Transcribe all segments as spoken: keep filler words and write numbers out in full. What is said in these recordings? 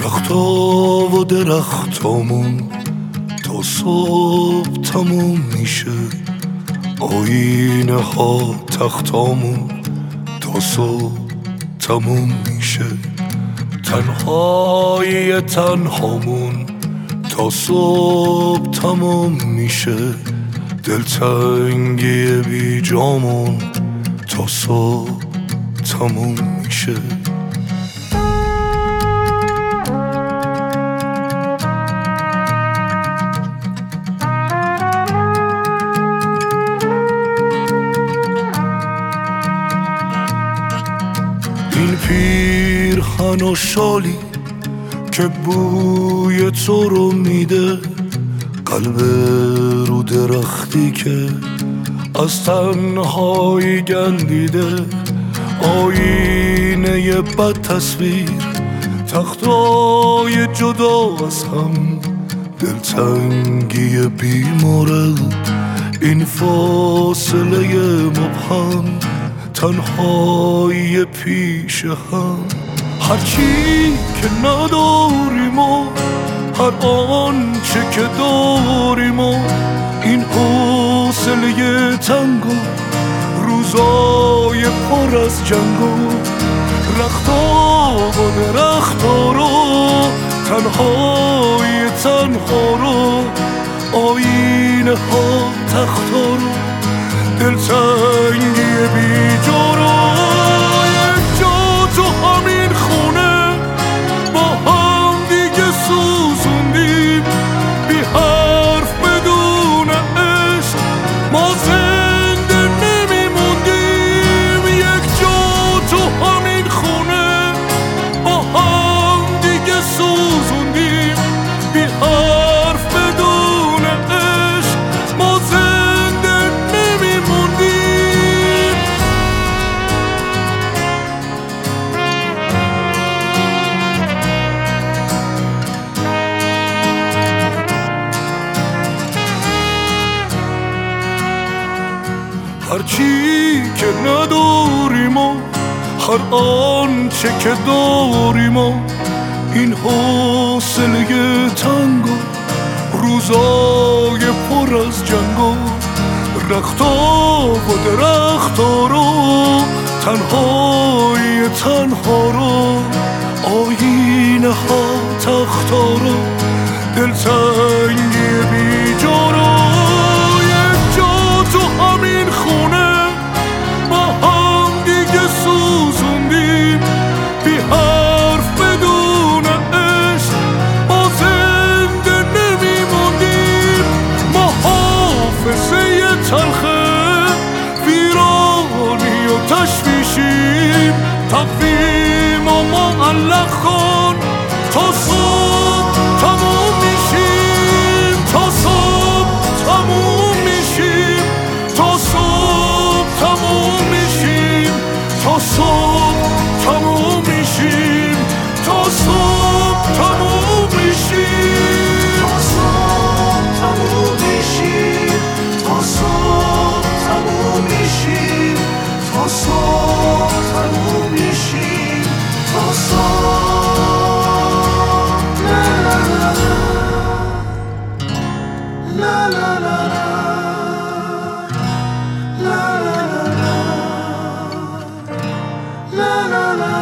رختا و درختامون تا صبح تموم میشه، آینه ها تختامون تا صبح تموم میشه، تنهایی تنهامون تا صبح تموم میشه، دلتنگی بی جامون تا صبح تموم میشه. این پیرهن و شالی که بوی تو رو میده، قلب رو درختی که از تنهایی گندیده، آینه بد تصویر، تختای جدا از هم، دلتنگی بیمورد، این فاصله مبهم، تنهایی پیش هم. هرچی که نداریم و هر آنچه که داریم و این حوصله تنگ و روزای پر از جنگ و رختا و درختا رو، تنهایی تنها رو، آینه ها تختا رو، دلتنگی بی جا رو. یک جا تو همین خونه با هم دیگه سوزوندیم، بی حرف بدون عشق ما زنده نمیموندیم. یک جا تو همین خونه با هم دیگه سوزوندیم، بی حرف بدون عشق ما زنده نمیموندیم. هرچی که نداریم و هر آنچه که داریم و این حوصله تنگ و روزای پر از جنگ و رختا و درختا رو، تنهایی تنها رو، آینه ها تختا رو، دلتنگی بی جا رو. یک جا تو همین خونه با هم دیگه سوزوندیم، بی حرف بدون عشق ما زنده نمیموندیم. ما حافظه تلخه ویرانی و تشویشیم، تقویم و معلق کن تا صبح تموم میشیم، تا صبح تموم میشیم، تا صبح تموم میشیم، تا صبح تموم میشیم، تا صبح تموم میشیم، تا صبح تموم میشیم، تا صبح تموم میشیم، تا صبح تموم میشیم، تا صبح. لا لا لا لا لا لا لا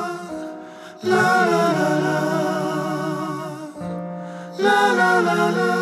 لا لا لا